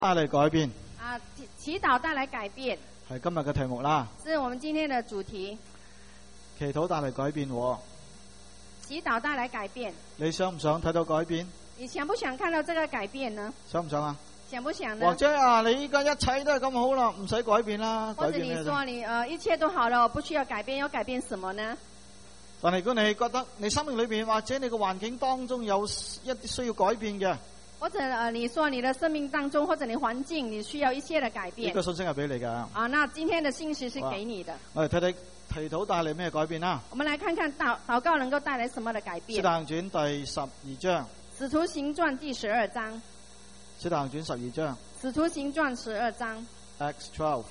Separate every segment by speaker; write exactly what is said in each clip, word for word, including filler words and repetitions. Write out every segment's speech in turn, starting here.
Speaker 1: 帶嚟改變
Speaker 2: 啊，祈禱帶來改變
Speaker 1: 係今日嘅題目啦。
Speaker 2: 是我們今天的主題。
Speaker 1: 祈禱帶嚟改變喎，
Speaker 2: 祈禱帶來改變。
Speaker 1: 你想唔想睇到改變？
Speaker 2: 你想不想看到這個改變呢？
Speaker 1: 想唔想啊？
Speaker 2: 想不想呢？
Speaker 1: 或者啊，你依家一切都係咁好啦，唔使改變啦。
Speaker 2: 或者你說你呃一切都好了，我不需要改變，要改變什麼呢？
Speaker 1: 但係如果你覺得你生命裏邊或者你個環境當中有一啲需要改變嘅，
Speaker 2: 或者呃你說你的生命當中或者你環境你需要一些的改變，
Speaker 1: 呢個信息係俾你㗎。
Speaker 2: 啊，那今天的信息是給你的。
Speaker 1: 我哋睇睇祈禱帶嚟咩改變啦？
Speaker 2: 我們來看看禱禱告能夠帶來什麼的改變。
Speaker 1: 使徒行傳第十二章。
Speaker 2: 使徒行傳第十二章。
Speaker 1: 使徒行傳十二章。
Speaker 2: 使徒行傳十二章。
Speaker 1: Acts twelve。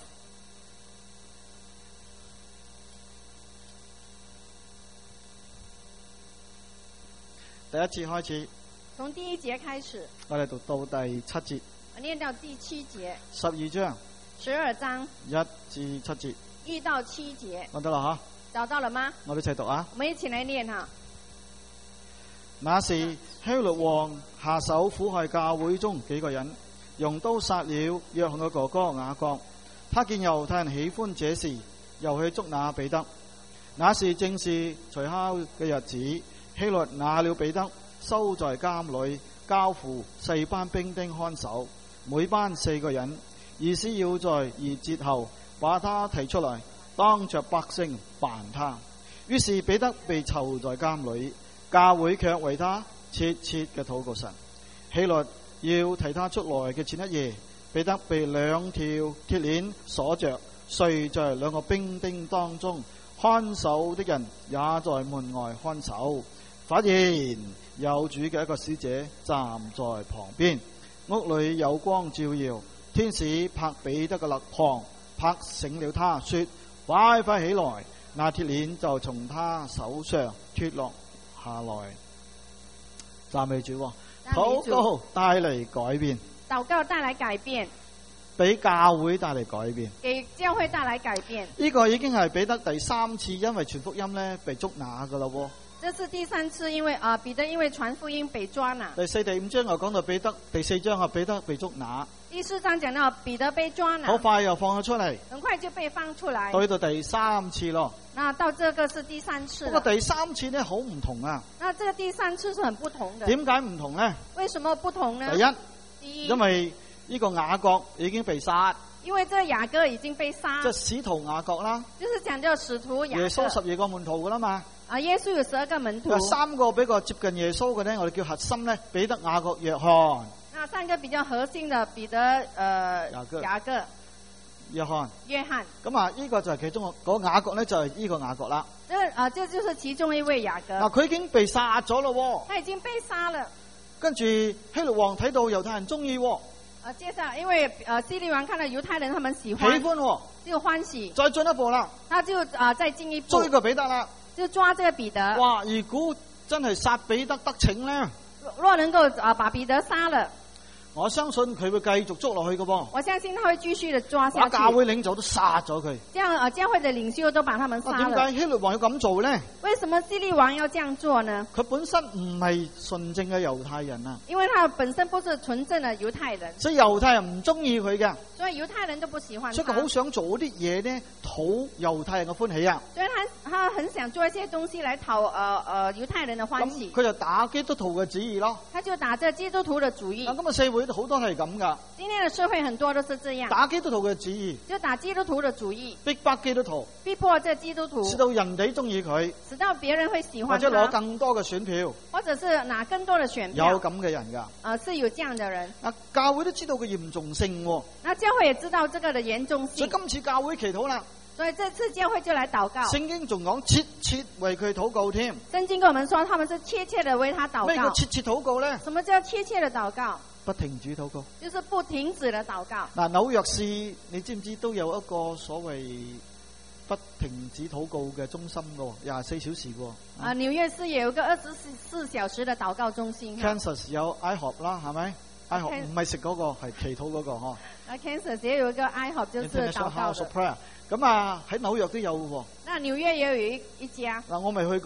Speaker 1: 第一節開始。
Speaker 2: 從第一節開始。
Speaker 1: 我哋讀到第七節。
Speaker 2: 我念到第七節。
Speaker 1: 十二章。
Speaker 2: 十二章。
Speaker 1: 一至七節。
Speaker 2: 一到七節。
Speaker 1: 揾得啦
Speaker 2: 吓？找到了嗎？
Speaker 1: 我哋一齊讀啊！
Speaker 2: 我們一起來念哈。
Speaker 1: 那時希律王下手苦害教會中幾個人，用刀殺了約翰嘅哥哥雅各。他見猶太人喜歡這事，又去捉拿彼得。那時正是除酵嘅日子，希律拿了彼得收在監裏，交付四班兵丁看守，每班四個人，意思要在二節後把他提出來，當着百姓辦他。於是彼得被囚在監裏，教會卻為他切切嘅禱告神。希律要提他出來嘅前一夜，彼得被兩條鐵鏈鎖着，睡在兩個兵丁當中，看守的人也在門外看守。發現有主嘅一個使者站在旁邊，屋裏有光照耀，天使拍彼得嘅肋旁，拍醒了他，說：快快起來！那鐵鏈就從他手上脫落下來。讚美主，禱告帶嚟改變，
Speaker 2: 禱告帶來改變，
Speaker 1: 俾教會帶嚟改變，
Speaker 2: 給教會帶來改變。
Speaker 1: 呢個已經係彼得第三次因為傳福音咧被捉拿噶啦。
Speaker 2: 這是第三次，因為啊、呃、彼得因為傳福音被抓拿。
Speaker 1: 第四、第五章又講到彼得，第四章係彼得被捉拿。
Speaker 2: 第四章講到彼得被抓拿，
Speaker 1: 好快又放咗出嚟，
Speaker 2: 很快就被放出來。
Speaker 1: 到呢度第三次咯。
Speaker 2: 那到這個是第三次。
Speaker 1: 不過第三次呢好唔同啊。
Speaker 2: 那這個第三次是很不同的。
Speaker 1: 點解唔同呢？
Speaker 2: 為什麼不同呢？
Speaker 1: 第一，
Speaker 2: 第一，
Speaker 1: 因為呢個雅各已經被殺。
Speaker 2: 因為這個雅各已經被殺。
Speaker 1: 即係使徒雅各啦。
Speaker 2: 就是講到使徒雅各。
Speaker 1: 耶穌十二個門徒噶啦嘛。
Speaker 2: 啊！耶穌有十二個門徒。
Speaker 1: 三個比較接近耶穌嘅呢，我哋叫核心呢，彼得、雅各、約翰。
Speaker 2: 那三個比較核心的彼得、呃、雅各、雅各、
Speaker 1: 約翰。
Speaker 2: 約翰。咁
Speaker 1: 啊，呢個就係其中個嗰雅各呢，就係呢個雅各啦。
Speaker 2: 這啊，這就是其中一位雅各。
Speaker 1: 嗱，佢已經被殺咗咯。
Speaker 2: 他已經被殺了。跟住
Speaker 1: 希律王睇到猶太人中意。
Speaker 2: 啊，接下來因為呃希律王看到猶太人他們喜歡，
Speaker 1: 喜歡，
Speaker 2: 就歡喜。
Speaker 1: 再進一步啦，
Speaker 2: 他就啊再進一步
Speaker 1: 追個彼得啦。
Speaker 2: 就抓這個彼得。
Speaker 1: 哇！如果真係殺彼得得逞咧，
Speaker 2: 若能夠啊把彼得殺了，
Speaker 1: 我相信佢會繼續捉落去嘅噃。
Speaker 2: 我相信他會繼續的抓下去。
Speaker 1: 把教會領袖都殺咗佢。
Speaker 2: 這樣啊，教會的領袖都把他們殺了。
Speaker 1: 點解希律王要咁做咧？
Speaker 2: 為什麼希律王要這樣做呢？
Speaker 1: 佢本身唔係純正嘅猶太人啊。
Speaker 2: 因為他本身不是純正的猶太人。
Speaker 1: 所以猶太人唔中意佢嘅。
Speaker 2: 所以猶太人都不喜歡他。
Speaker 1: 所以佢好想做啲嘢呢，討猶太人嘅歡喜啊。
Speaker 2: 所以他他很想做一些東西來討呃呃猶太人的歡喜。
Speaker 1: 佢就打基督徒嘅旨意咯。
Speaker 2: 他就打這基督徒的主意。
Speaker 1: 咁啊，社會好多係咁噶。
Speaker 2: 今天的社會很多都是這樣。
Speaker 1: 打基督徒嘅旨意。
Speaker 2: 就打基督徒的主意。
Speaker 1: 逼迫基督徒。
Speaker 2: 逼迫這基督徒。
Speaker 1: 使到人哋中意佢。
Speaker 2: 使到別人會喜歡他。
Speaker 1: 或者攞更多嘅選票。
Speaker 2: 或者是拿更多的選票。
Speaker 1: 有咁嘅人噶。啊、
Speaker 2: 呃，是有這樣的人。
Speaker 1: 啊，教會都知道佢嚴重性、哦。
Speaker 2: 那教會也知道這個的嚴重性。
Speaker 1: 所以今次教會祈禱啦。
Speaker 2: 所以這次教會就來禱告。
Speaker 1: 聖經仲講切切為佢禱告添。
Speaker 2: 聖經跟我們說，他們是切切的為他禱告。
Speaker 1: 咩叫切切禱告咧？
Speaker 2: 什麼叫切切的禱告？
Speaker 1: 不停止禱告。
Speaker 2: 就是不停止的禱告。嗱，
Speaker 1: 紐約市你知唔知都有一個所謂不停止禱告嘅中心噶，廿四小時噶。
Speaker 2: 啊，紐約市也有個二十四小時的禱告中心。
Speaker 1: Kansas 有 I hop 啦，係咪？I hop 唔係食嗰個，係祈禱嗰個嗬。
Speaker 2: 啊 ，Kansas 也有一個 I hop 就是禱告的。
Speaker 1: 咁啊喺紐約都有喎。
Speaker 2: 那紐約也有一一家。
Speaker 1: 嗱，我未去過。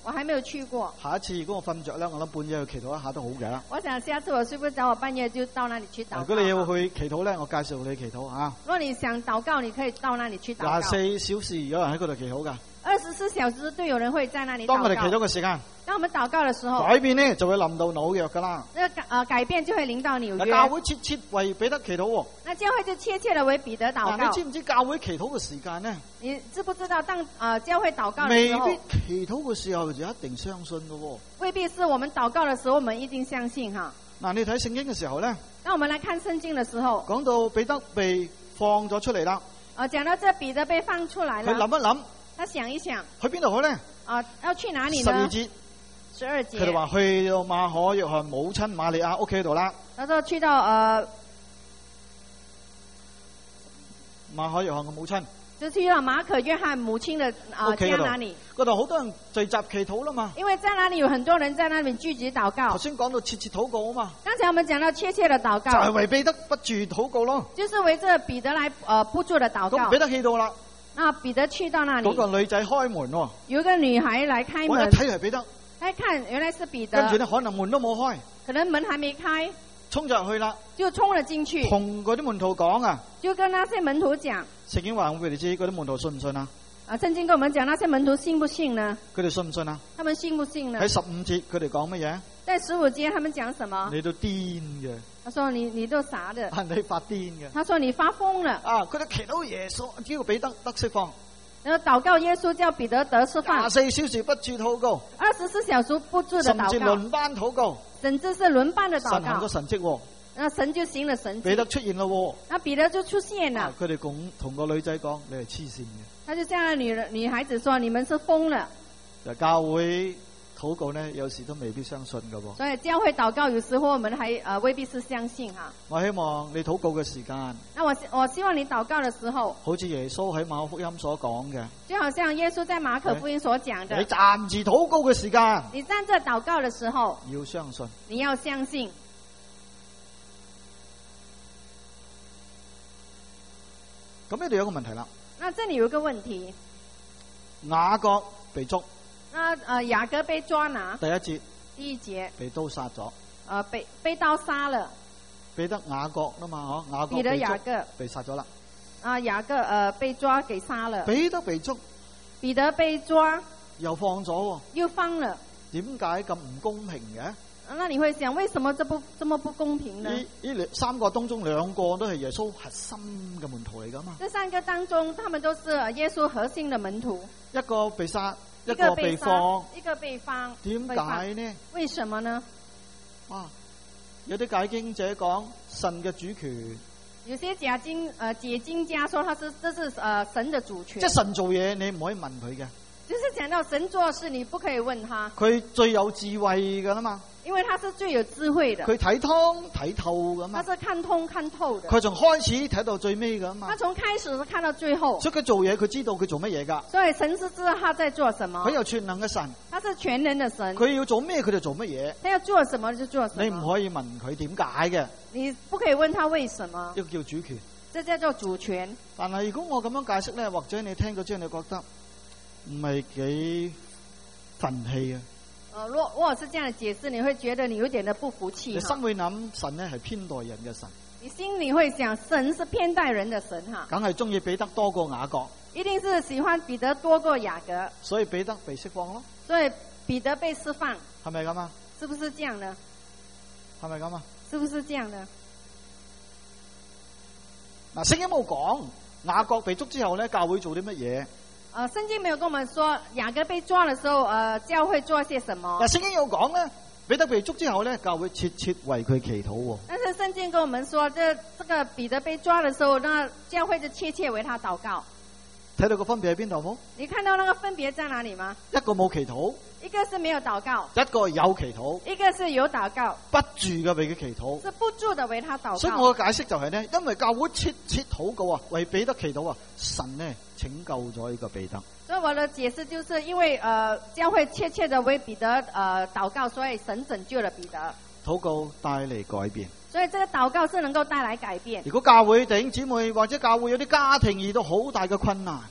Speaker 2: 我還沒有去過。
Speaker 1: 下一次如果我瞓着咧，我諗半夜去祈禱一下都好嘅。
Speaker 2: 我想下次我睡不着，我半夜就到那裡去禱告。
Speaker 1: 如果你要去祈禱咧，我介紹你祈禱啊。
Speaker 2: 如果你想禱告，你可以到那裡去禱告。
Speaker 1: 廿四小時有人喺嗰度祈禱噶。
Speaker 2: 二十四小時都有人會在那裡禱告。
Speaker 1: 當我哋祈禱嘅時間，
Speaker 2: 當我們禱告的時候，
Speaker 1: 改變呢就會臨到紐約噶啦。
Speaker 2: 那個呃改變就會臨到紐約。
Speaker 1: 教會切切為彼得祈禱喎。
Speaker 2: 那教會就切切地為彼得禱告。
Speaker 1: 你知唔知教會祈禱嘅時間呢？
Speaker 2: 你知不知道當呃教會禱告嘅時候，
Speaker 1: 未必祈禱嘅時候就一定相信嘅喎。
Speaker 2: 未必是我們禱告的時候，我們一定相信哈。
Speaker 1: 嗱，你睇聖經嘅時候咧，
Speaker 2: 當我們來看聖經的時候，
Speaker 1: 講到彼得被放咗出嚟啦。
Speaker 2: 啊，講到這彼得被放出來了。
Speaker 1: 佢諗一諗，
Speaker 2: 他想一想，
Speaker 1: 去邊度好咧？
Speaker 2: 啊，要去哪裡呢？
Speaker 1: 十二節，
Speaker 2: 十二節，
Speaker 1: 佢哋話去到馬可約翰母親瑪利亞屋企度啦。
Speaker 2: 他說去到呃
Speaker 1: 馬可約翰嘅母親，
Speaker 2: 就去到馬可約翰母親的啊、呃、家那裡。
Speaker 1: 嗰度好多人聚集祈禱啦嘛。
Speaker 2: 因為在那裡有很多人在那裡聚集禱告。
Speaker 1: 頭先講到切切禱告啊嘛。
Speaker 2: 剛才我們講到切切的禱告，
Speaker 1: 就係為彼得不住禱告咯。
Speaker 2: 就是為這彼得來呃不住的禱告。
Speaker 1: 咁彼得去到啦。
Speaker 2: 那彼得去到那裡，
Speaker 1: 嗰個女仔開門喎。
Speaker 2: 有一個女孩來開門。
Speaker 1: 我一睇係彼得。
Speaker 2: 一看原來是彼得。
Speaker 1: 跟住咧可能門都冇開。
Speaker 2: 可能門還沒開。
Speaker 1: 衝咗入去啦。
Speaker 2: 就衝了進去。
Speaker 1: 同嗰啲門徒講啊。
Speaker 2: 就跟那些門徒講。
Speaker 1: 聖經話我俾你知，嗰啲門徒信唔信啊？
Speaker 2: 啊，聖經跟我們講，那些門徒信不信呢？
Speaker 1: 佢哋信唔信啊？
Speaker 2: 他們信不信呢？
Speaker 1: 喺十五節佢哋講乜嘢？
Speaker 2: 在十五節他們講什麼？
Speaker 1: 你都癲嘅。
Speaker 2: 他說你你都傻的。
Speaker 1: 係你發癲嘅。
Speaker 2: 他說你發瘋了。
Speaker 1: 啊，佢哋祈禱耶穌叫彼得得釋放。
Speaker 2: 然後禱告耶穌叫彼得得釋放。
Speaker 1: 廿四小時不住禱告。
Speaker 2: 二十四小時不住的禱告。
Speaker 1: 甚至輪班禱告。
Speaker 2: 甚至是輪班的禱告。
Speaker 1: 神行咗神蹟喎。
Speaker 2: 那神就行了神蹟。
Speaker 1: 彼得出現咯喎。
Speaker 2: 那彼得就出現了。
Speaker 1: 佢哋講同個女仔講：你係黐線嘅。
Speaker 2: 他就向女女孩子說：你們是瘋了。
Speaker 1: 教會禱告呢，有時都未必相信噶噃。
Speaker 2: 所以教會禱告有時候我們還呃未必是相信哈。
Speaker 1: 我希望你禱告嘅時間。
Speaker 2: 那我我希望你禱告的時候，
Speaker 1: 好似耶穌喺馬可福音所講嘅。
Speaker 2: 就好像耶穌在馬可福音所講的。
Speaker 1: 你站住禱告嘅時間。
Speaker 2: 你站着禱告的時候，
Speaker 1: 要相信。
Speaker 2: 你要相信。
Speaker 1: 咁呢度有個問題啦。
Speaker 2: 那這裏有一個問題。
Speaker 1: 雅各被捉。
Speaker 2: 那呃雅各被抓拿。
Speaker 1: 第一節。
Speaker 2: 第一節。
Speaker 1: 被刀殺咗。
Speaker 2: 呃被被刀殺了。
Speaker 1: 彼得雅各啦嘛，嗬，雅各
Speaker 2: 彼得雅各
Speaker 1: 被殺咗啦。
Speaker 2: 啊雅各呃被抓給殺了。
Speaker 1: 彼得被捉。
Speaker 2: 彼得被抓。
Speaker 1: 又放咗。
Speaker 2: 又放了。
Speaker 1: 點解咁唔公平嘅？
Speaker 2: 那你會想，為什麼這不這麼不公平呢？
Speaker 1: 呢呢三個當中兩個都係耶穌核心嘅門徒嚟噶嘛？
Speaker 2: 這三個當中，他們都是耶穌核心的門徒。
Speaker 1: 一個被殺，一個被放，
Speaker 2: 一個被放。
Speaker 1: 點解呢？
Speaker 2: 為什麼呢？
Speaker 1: 哇！有啲解經者講神嘅主權。
Speaker 2: 有些解經誒、呃、解經家說，他是這是誒、呃、神的主權。
Speaker 1: 即係神做嘢，你唔可以問佢嘅。
Speaker 2: 就是講到神做事，你不可以問他。
Speaker 1: 佢最有智慧噶啦嘛。
Speaker 2: 因為他是最有智慧的。
Speaker 1: 佢睇通睇透噶嘛。
Speaker 2: 他是看通看透的。
Speaker 1: 佢從開始睇到最尾噶嘛。
Speaker 2: 他從開始是看到最後。
Speaker 1: 所以佢做嘢，佢知道佢做乜嘢噶。
Speaker 2: 所以神是知道他在做什麼。
Speaker 1: 佢有全能嘅神。
Speaker 2: 他是全能的神。
Speaker 1: 佢要做咩，佢就做乜嘢。
Speaker 2: 他要做什麼就做什麼。
Speaker 1: 你唔可以問佢點解嘅。
Speaker 2: 你不可以問他為什麼。
Speaker 1: 呢個叫主權。
Speaker 2: 這叫做主權。
Speaker 1: 但係如果我咁樣解釋咧，或者你聽咗之後你覺得唔係幾憤氣啊？
Speaker 2: 呃，如果如果是這樣的解釋，你會覺得你有點的不服氣。
Speaker 1: 你心會諗神呢係偏待人嘅神。
Speaker 2: 你心裏會想神是偏待人的神哈。
Speaker 1: 梗係中意彼得多過雅各。
Speaker 2: 一定是喜歡彼得多過雅各。
Speaker 1: 所以彼得被釋放咯。
Speaker 2: 所以彼得被釋放。
Speaker 1: 係咪咁啊？
Speaker 2: 是不是這樣呢？
Speaker 1: 係咪咁啊？
Speaker 2: 是不是這樣呢？
Speaker 1: 嗱，聖經冇講雅各被捉之後咧，教會做啲乜嘢？
Speaker 2: 呃，聖經沒有跟我們說雅各被抓的時候，呃，教會做些什麼？
Speaker 1: 嗱，聖經有講咧，彼得被捉之後咧，教會切切為佢祈禱。
Speaker 2: 但是聖經跟我們說，這這個彼得被抓的時候，那教會就切切為他禱告。
Speaker 1: 睇到個分別喺邊度冇？
Speaker 2: 你看到那個分別在哪裏嗎？
Speaker 1: 一個冇祈禱，
Speaker 2: 一個是沒有禱告，
Speaker 1: 一個有祈禱，
Speaker 2: 一個是有禱告，
Speaker 1: 不住嘅為佢祈禱，
Speaker 2: 是不住的為他禱告。
Speaker 1: 所以我嘅解釋就係呢，因為教會切切禱告啊，為彼得祈禱啊，神呢拯救咗呢個彼得。
Speaker 2: 所以我的解釋就是因為，呃，教會切切的為彼得，呃，禱告，所以神拯救了彼得。
Speaker 1: 禱告帶嚟改變。
Speaker 2: 所以這個禱告是能夠帶來改變。
Speaker 1: 如果教會弟兄姊妹或者教會有啲家庭遇到好大嘅困難，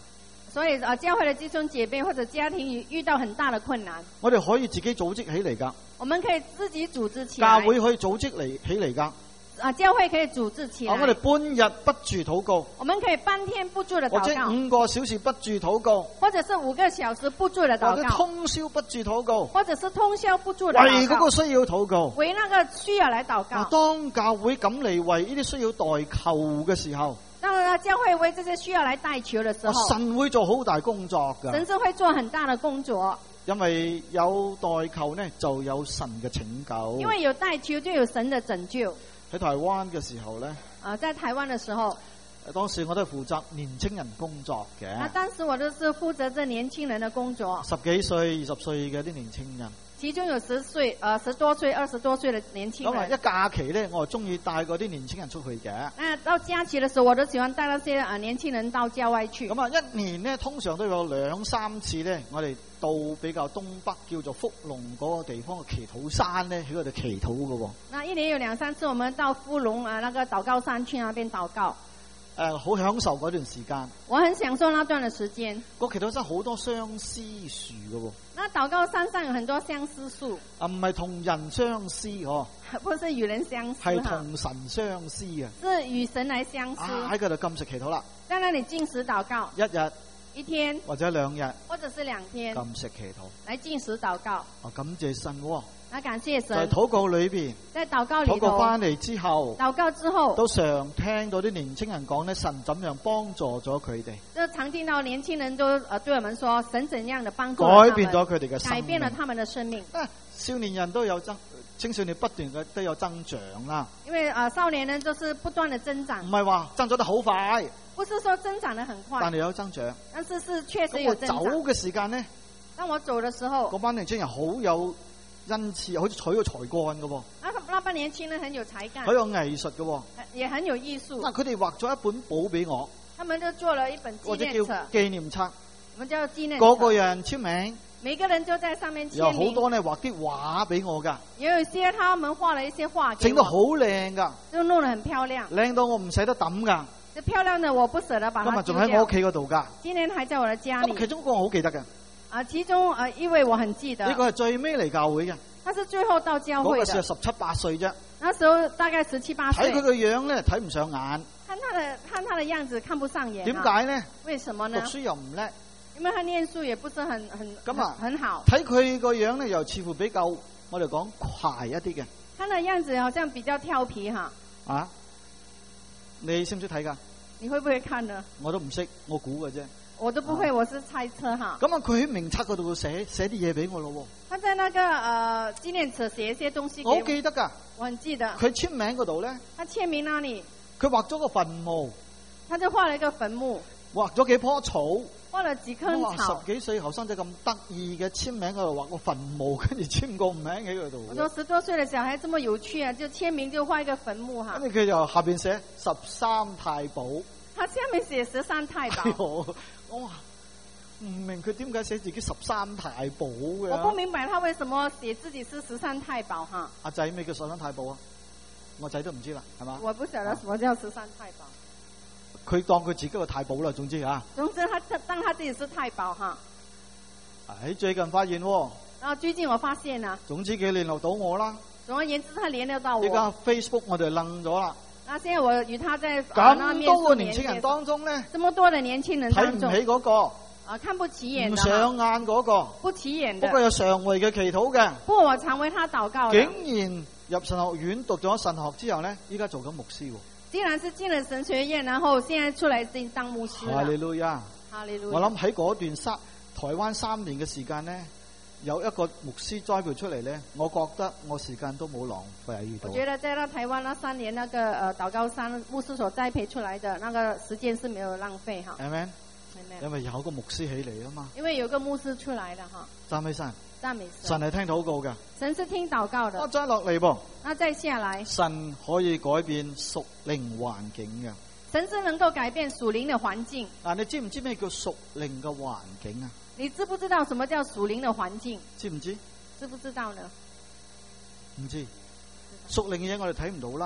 Speaker 2: 所以呃，教會的弟兄姐妹或者家庭遇遇到很大的困難，
Speaker 1: 我哋可以自己組織起嚟㗎，
Speaker 2: 我們可以自己組織起來。
Speaker 1: 教會可以組織嚟起嚟㗎。
Speaker 2: 啊，教會可以組織起來。
Speaker 1: 啊，我哋半日不住禱告，
Speaker 2: 我們可以半天不住的
Speaker 1: 或者
Speaker 2: 禱告，
Speaker 1: 五個小時不住禱告，
Speaker 2: 或者是五個小時不住的禱
Speaker 1: 或者
Speaker 2: 告，
Speaker 1: 通宵不住禱告，
Speaker 2: 或者是通宵不住的
Speaker 1: 為
Speaker 2: 禱告，
Speaker 1: 嗰個需要禱告。
Speaker 2: 為那個需要來禱
Speaker 1: 啊，
Speaker 2: 告。
Speaker 1: 當教會咁嚟為呢啲需要代求嘅時候，
Speaker 2: 當然，教會為這些需要來代求的時
Speaker 1: 啊
Speaker 2: 候，
Speaker 1: 神會做好大工作㗎。
Speaker 2: 神是會做很大的工作，
Speaker 1: 因為有代求呢，就有神嘅拯救。
Speaker 2: 因為有代求就有神的拯救。
Speaker 1: 喺台灣嘅時候呢，
Speaker 2: 啊，在台灣的時候，
Speaker 1: 當時我都係負責年青人工作嘅。
Speaker 2: 那當時我都是負責這年輕人的工作，
Speaker 1: 十幾歲、二十歲嘅啲年青人。
Speaker 2: 其中有十歲、呃十多歲、二十多歲的年輕
Speaker 1: 咁啊，
Speaker 2: 人。
Speaker 1: 一假期呢，我係中意帶嗰啲年青人出去嘅。
Speaker 2: 那到假期的時候，我都喜歡帶那些啊年輕人到郊外去。
Speaker 1: 咁啊，一年呢，通常都有兩三次呢，我哋到比較東北叫做福隆嗰個地方嘅祈禱山呢，喺嗰度祈禱嘅喎。
Speaker 2: 那一年有兩三次，我們到福隆啊那個禱告山去那邊禱告。
Speaker 1: 誒、呃，好享受嗰段時間。
Speaker 2: 我很享受那段的時間。
Speaker 1: 個祈禱山好多相思樹嘅喎。
Speaker 2: 那禱告山上有很多相思樹。
Speaker 1: 啊，唔係同人相思嗬，
Speaker 2: 不是與人相思，
Speaker 1: 係同神相思啊！
Speaker 2: 是與神來相思。
Speaker 1: 啊，喺嗰度禁食祈禱啦，
Speaker 2: 在那裡禁食禱告，
Speaker 1: 一日
Speaker 2: 一天
Speaker 1: 或者兩日
Speaker 2: 或者是兩天
Speaker 1: 禁食祈禱。
Speaker 2: 來禁食禱告。
Speaker 1: 啊，感謝神喎！
Speaker 2: 那感謝
Speaker 1: 在
Speaker 2: 神，
Speaker 1: 禱告裏邊，
Speaker 2: 在禱告
Speaker 1: 禱
Speaker 2: 裡頭，
Speaker 1: 告翻嚟之後，
Speaker 2: 禱告之後，
Speaker 1: 都常聽到啲年青人講咧，神怎樣幫助咗佢哋，
Speaker 2: 就常聽到年輕人都呃對我們說，神怎樣的幫助了他們
Speaker 1: 改變咗佢哋嘅生
Speaker 2: 改
Speaker 1: 命。
Speaker 2: 變了他們的生命。
Speaker 1: 啊，少年人都有增，青少年不斷嘅都有增長啦，
Speaker 2: 因為啊、呃，少年人就是不斷的增長
Speaker 1: 唔，係話增長得好快，
Speaker 2: 不是說增長得很快，
Speaker 1: 但係有增長。
Speaker 2: 但是是確實
Speaker 1: 咁我走
Speaker 2: 有增長。
Speaker 1: 嘅時間呢，
Speaker 2: 當我走的時候，
Speaker 1: 嗰班年青人好有恩賜，好似取個才幹嘅喎，
Speaker 2: 那那班年輕人很有才幹，
Speaker 1: 好有藝術嘅喎。
Speaker 2: 也很有藝術。
Speaker 1: 嗱，佢哋畫咗一本簿俾我，
Speaker 2: 他們就做了一本紀
Speaker 1: 或者叫
Speaker 2: 念冊，
Speaker 1: 紀念冊，
Speaker 2: 我們叫紀念冊。
Speaker 1: 個個人簽名，
Speaker 2: 每個人就在上面
Speaker 1: 有好
Speaker 2: 簽名。
Speaker 1: 多呢畫啲畫俾我噶，
Speaker 2: 也有一些他們畫了一些畫給
Speaker 1: 整到好
Speaker 2: 我，
Speaker 1: 靚噶，
Speaker 2: 就弄得很漂亮。
Speaker 1: 靚到我唔捨得抌噶。
Speaker 2: 這漂亮的我不捨得把
Speaker 1: 今日
Speaker 2: 它丟掉
Speaker 1: 仲喺我屋。企嗰度噶。
Speaker 2: 今年還在我的家
Speaker 1: 咁其
Speaker 2: 裏。
Speaker 1: 中一個我好記得嘅，
Speaker 2: 啊，其中啊一位我很記得，
Speaker 1: 呢個係最尾嚟教會嘅，
Speaker 2: 他是最後到教
Speaker 1: 嗰
Speaker 2: 會的，
Speaker 1: 個時係十七八歲啫。
Speaker 2: 那時候大概十七八歲。
Speaker 1: 睇佢個樣咧，睇唔上眼。
Speaker 2: 看他的看他的樣子看不上眼、啊。
Speaker 1: 點解呢？
Speaker 2: 為什麼
Speaker 1: 讀
Speaker 2: 呢？
Speaker 1: 書又唔叻，
Speaker 2: 因為他念書也不是很很
Speaker 1: 咁啊
Speaker 2: 很好。
Speaker 1: 睇佢個樣咧，又似乎比較我哋講快一啲嘅。
Speaker 2: 他的樣子好像比較調皮哈。
Speaker 1: 啊，你識唔識睇噶？
Speaker 2: 你會不會看呢？
Speaker 1: 我都唔識，我估嘅啫。
Speaker 2: 我都不會，我是猜測哈。
Speaker 1: 咁啊，佢喺名冊嗰度寫寫啲嘢俾我咯。
Speaker 2: 他在那個呃紀念冊寫一些東西給
Speaker 1: 我
Speaker 2: 我，
Speaker 1: 好記得噶，
Speaker 2: 我很記得。
Speaker 1: 佢簽名嗰度咧，
Speaker 2: 他簽名那裡，
Speaker 1: 佢畫咗個墳墓，
Speaker 2: 他就畫了一個墳墓，
Speaker 1: 畫咗幾棵草。
Speaker 2: 畫了幾棵
Speaker 1: 哇！
Speaker 2: 草。
Speaker 1: 十幾歲後生仔咁得意嘅，簽名嗰度畫個墳墓，跟住簽個名喺嗰度。
Speaker 2: 我說十多歲的小孩這麼有趣啊，就簽名就畫一個墳墓哈。
Speaker 1: 跟住佢就下邊寫十三太保。
Speaker 2: 他下面寫十三太保。
Speaker 1: 我我話唔明佢點解寫自己十三太保嘅。
Speaker 2: 我不明白他為什麼寫自己是十三太保哈。
Speaker 1: 阿仔咩叫十三太保啊？我仔都唔知啦，係嘛？
Speaker 2: 我不曉得什麼叫十三太保。
Speaker 1: 佢當佢自己個太保啦，總之啊。
Speaker 2: 總之他，他當他自己是太保哈。
Speaker 1: 喺最近發現喎。
Speaker 2: 然後最近我發現啊。
Speaker 1: 總之佢聯絡到我啦。
Speaker 2: 總而言之，他聯絡到我。
Speaker 1: 而家 Facebook 我哋楞咗啦。
Speaker 2: 那現在我與他在
Speaker 1: 咁多個年輕人當中咧，
Speaker 2: 這麼多的年輕人當中，
Speaker 1: 睇唔起嗰個，
Speaker 2: 啊，看不起眼的，
Speaker 1: 唔上眼嗰個，
Speaker 2: 不起眼的，
Speaker 1: 不過有常為嘅祈禱嘅，
Speaker 2: 不過我常為他禱告的，
Speaker 1: 竟然入神學院讀咗神學之後咧，依家做緊牧師喎。
Speaker 2: 竟然是進了神學院，然後現在出來當牧師了。
Speaker 1: 哈利路亞，
Speaker 2: 哈利路亞。
Speaker 1: 我諗喺嗰段三台灣三年嘅時間咧，有一個牧師栽培出嚟咧，我覺得我時間都冇浪費喺呢度。
Speaker 2: 我覺得在那台灣那三年，那個呃禱告山牧師所栽培出來的那個時間是沒有浪費哈。
Speaker 1: 係咪？
Speaker 2: 係
Speaker 1: 因為有個牧師起嚟啊嘛。
Speaker 2: 因為有個牧師出來了哈。
Speaker 1: 讚美神。
Speaker 2: 讚美神。
Speaker 1: 神係聽禱告嘅。
Speaker 2: 神是聽禱告的。
Speaker 1: 我再落嚟噃。
Speaker 2: 那再下來。
Speaker 1: 神可以改變屬靈環境嘅。
Speaker 2: 神是能夠改變屬靈的環境。
Speaker 1: 嗱，你知唔知咩叫屬靈嘅環境啊？
Speaker 2: 你知不知道什麼叫屬靈的環境？
Speaker 1: 知唔知？
Speaker 2: 知不知道呢？
Speaker 1: 唔知。屬靈嘅嘢我哋睇唔到啦。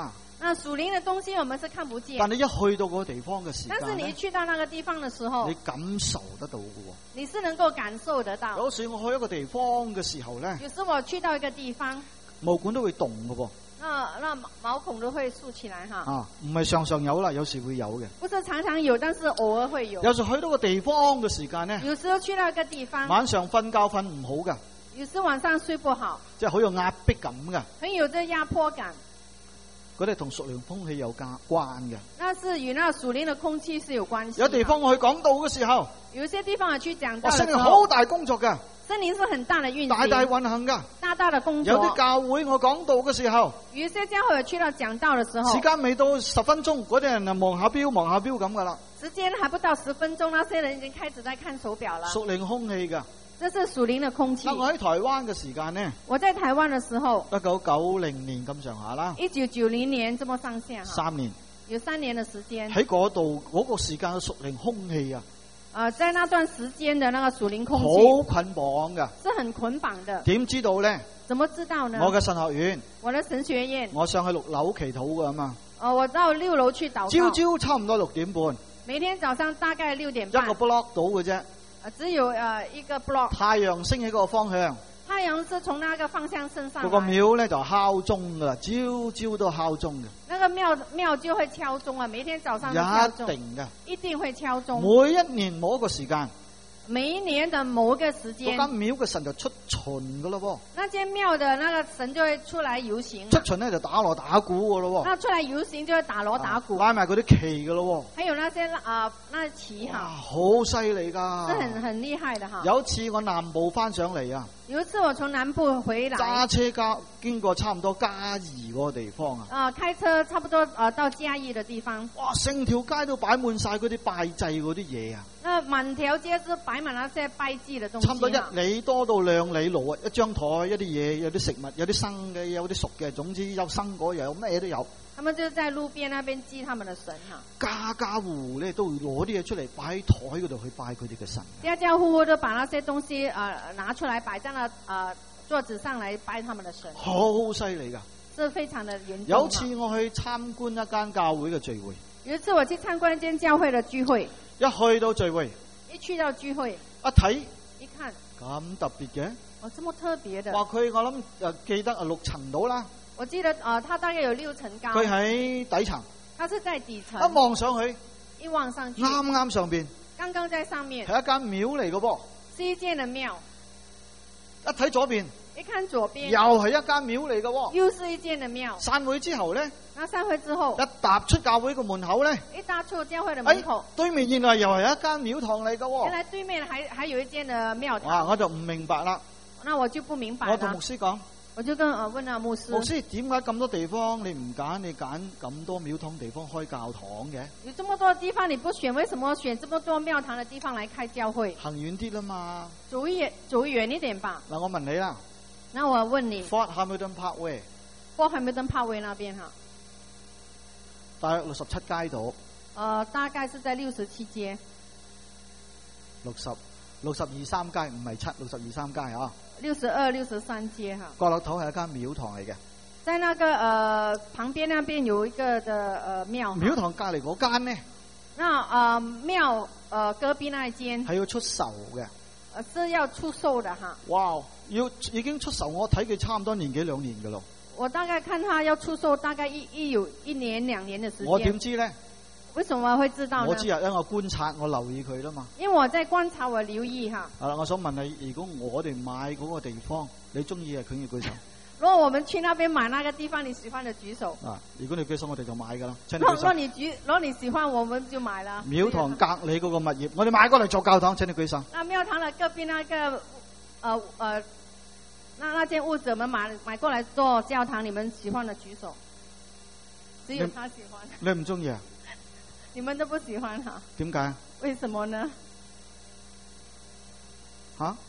Speaker 2: 那屬靈的東西我們是看不見，
Speaker 1: 但你一去到嗰個地方嘅時
Speaker 2: 但是你一
Speaker 1: 間咧，
Speaker 2: 去到那個地方的時候
Speaker 1: 你，感受得到嘅喎。
Speaker 2: 你是能夠感受得到。
Speaker 1: 有時我去一個地方嘅時候咧，
Speaker 2: 有時我去到一個地方，
Speaker 1: 毛管都會動嘅喎。
Speaker 2: 那那毛毛孔都會豎起來哈。
Speaker 1: 啊，唔係常常有啦，有時會有嘅。
Speaker 2: 不是常常有，但是偶爾會有。
Speaker 1: 有時去到個地方嘅時間咧，
Speaker 2: 有時候去到一個地方，
Speaker 1: 晚上瞓覺瞓唔好噶，
Speaker 2: 有時晚上睡不好，
Speaker 1: 即係好有壓迫感噶。
Speaker 2: 很有這壓迫感。
Speaker 1: 嗰啲同屬靈空氣有關關嘅。
Speaker 2: 那是與那屬靈的空氣是有關係。
Speaker 1: 有地方我去講道嘅時候，
Speaker 2: 有些地方我去講道
Speaker 1: 哇，聖靈
Speaker 2: 的時候，
Speaker 1: 好大工作噶，
Speaker 2: 聖靈是很大的運行，
Speaker 1: 大大運行噶。
Speaker 2: 大大的工作。
Speaker 1: 有啲教會我講道嘅時候，
Speaker 2: 有些教會去到講道的時候，
Speaker 1: 時間未到十分鐘，嗰啲人就望下錶望下錶咁噶啦。
Speaker 2: 時間還不到十分鐘，那些人已經開始在看手錶了。
Speaker 1: 屬靈空氣噶。
Speaker 2: 這是屬靈的空氣。
Speaker 1: 嗱，我喺台灣嘅時間呢，
Speaker 2: 我在台灣的時候，
Speaker 1: 一九九零年咁上下啦，
Speaker 2: 一九九零年這麼上下哈，
Speaker 1: 三年
Speaker 2: 有三年的時間。
Speaker 1: 喺嗰度嗰個時間嘅屬靈空氣啊，
Speaker 2: 呃，在那段時間的那個屬靈空氣
Speaker 1: 好捆綁噶。
Speaker 2: 是很捆綁的。
Speaker 1: 點知道咧？
Speaker 2: 怎麼知道呢？
Speaker 1: 我嘅神學院，
Speaker 2: 我的神學院，
Speaker 1: 我上去六樓祈禱噶嘛。
Speaker 2: 呃，我到六樓去禱告。
Speaker 1: 朝朝差唔多六點半，
Speaker 2: 每天早上大概六點
Speaker 1: 一
Speaker 2: 半。
Speaker 1: 個 block 到嘅啫。
Speaker 2: 呃，只有呃一個 block。
Speaker 1: 太陽升起嗰個方向，
Speaker 2: 太陽是從那個方向升上來。
Speaker 1: 嗰個廟咧就敲鐘噶啦，朝朝都敲鐘嘅。
Speaker 2: 那個廟廟就會敲鐘啊，每天早上都敲鐘。
Speaker 1: 一定嘅，
Speaker 2: 一定會敲鐘。
Speaker 1: 每一年某一個時間，
Speaker 2: 每一年的某一個時間，
Speaker 1: 嗰間廟嘅神就出巡噶咯喎。
Speaker 2: 那間廟的那個神就會出來遊行。
Speaker 1: 出巡咧就打鑼打鼓噶咯喎。
Speaker 2: 那出來遊行就會打鑼打鼓。
Speaker 1: 拉埋嗰啲旗噶咯
Speaker 2: 喎。還有那些啊、呃，那旗哈。
Speaker 1: 好犀利噶。
Speaker 2: 是很很厲害的哈。
Speaker 1: 有一次我南部翻上嚟啊。
Speaker 2: 有一次我從南部回來。
Speaker 1: 揸車加經過差唔多嘉義嗰個地方啊。
Speaker 2: 啊、呃，開車差不多啊、呃、到嘉義的地方。
Speaker 1: 哇！成條街都擺滿晒嗰啲拜祭嗰啲嘢啊。
Speaker 2: 那滿條街是擺滿那些拜祭的東西。
Speaker 1: 差唔多一里多到兩里路啊！一張台，一啲嘢，有啲食物，有啲生嘅，有啲熟嘅，總之有生果又有咩都有。
Speaker 2: 他們就在路邊那邊祭他們的神哈。
Speaker 1: 家家戶戶咧都會攞啲嘢出嚟擺喺台嗰度去拜佢哋嘅神。
Speaker 2: 家家戶戶都把那些東西啊、呃、拿出來擺在那啊、呃、桌子上來拜他們的神。
Speaker 1: 好犀利噶，
Speaker 2: 是非常的嚴重。
Speaker 1: 有次我去參觀一間教會嘅聚會。
Speaker 2: 有一次我去參觀一間教會的聚會。
Speaker 1: 一去到聚會。
Speaker 2: 一去到聚會。
Speaker 1: 一睇。
Speaker 2: 一看。
Speaker 1: 咁特別嘅。
Speaker 2: 哦，這麼特別的。
Speaker 1: 話佢我諗誒記得啊六層到啦。
Speaker 2: 我記得啊、呃，它大概有六層高。
Speaker 1: 佢喺底層。
Speaker 2: 它是在底層。
Speaker 1: 一望上去。
Speaker 2: 一望上去。
Speaker 1: 啱啱上邊。
Speaker 2: 剛剛在上面。
Speaker 1: 係一間廟嚟嘅噃。
Speaker 2: 是一間的廟。
Speaker 1: 一睇左邊。
Speaker 2: 一看左邊。
Speaker 1: 又係一間廟嚟嘅喎。
Speaker 2: 又是一間的廟。
Speaker 1: 散會之後咧。
Speaker 2: 那散會之後。
Speaker 1: 一踏出教會個門口咧。
Speaker 2: 一踏出教會的門口。
Speaker 1: 哎、對面原來又係一間廟堂嚟嘅喎。
Speaker 2: 原來對面還還有一間的廟堂。
Speaker 1: 哇！我就唔明白啦。
Speaker 2: 那我就不明白。
Speaker 1: 我同牧師講。
Speaker 2: 我就跟啊問啊牧師，
Speaker 1: 牧師點解咁多地方你唔揀？你揀咁多廟堂地方開教堂嘅？
Speaker 2: 有這麼多地方你不選，為什麼選這麼多廟堂的地方來開教會？
Speaker 1: 行遠啲啦嘛，
Speaker 2: 走遠走遠一點吧。
Speaker 1: 嗱，我問你啦，
Speaker 2: 那我問你
Speaker 1: Fort Hamilton Parkway，Fort
Speaker 2: Hamilton Parkway 那邊哈，
Speaker 1: 大約六十七街度。
Speaker 2: 呃，大概是在六十七街。
Speaker 1: 六十六十二三街唔係七，六十二三街啊。
Speaker 2: 六十二、六十三街哈，
Speaker 1: 角落頭係一間廟堂嚟嘅。
Speaker 2: 在那個呃旁邊那邊有一個的呃廟。
Speaker 1: 廟堂隔籬嗰間呢？
Speaker 2: 那呃廟呃隔壁那一間
Speaker 1: 係要出售嘅。
Speaker 2: 呃是要出售的哈。
Speaker 1: 哇，要已經出售，我睇佢差唔多年幾兩年噶咯。
Speaker 2: 我大概看他要出售，大概一一有一年兩年的時間。
Speaker 1: 我點知咧？
Speaker 2: 為什麼會知道呢？
Speaker 1: 我知啊，因為我觀察，我留意佢啦嘛。
Speaker 2: 因為我在觀察，我留意哈。
Speaker 1: 係啦，我想問你，如果我哋買嗰個地方，你中意啊，佢要舉手。
Speaker 2: 如果我們去那邊買那個地方，你喜歡的舉手。
Speaker 1: 啊，如果你舉手，我哋就買噶啦。
Speaker 2: 若若你舉，若你喜歡，我們就買啦。
Speaker 1: 廟堂隔籬嗰個物業，我哋買過嚟做教堂，請你舉手。
Speaker 2: 那廟堂的隔壁那個，呃呃，那那間屋子，我們買買過來做教堂，你們喜歡的舉手。只有他喜歡。
Speaker 1: 你唔中意啊？
Speaker 2: 你們都不喜歡哈？
Speaker 1: 點解？
Speaker 2: 為什麼呢？
Speaker 1: 吓、啊？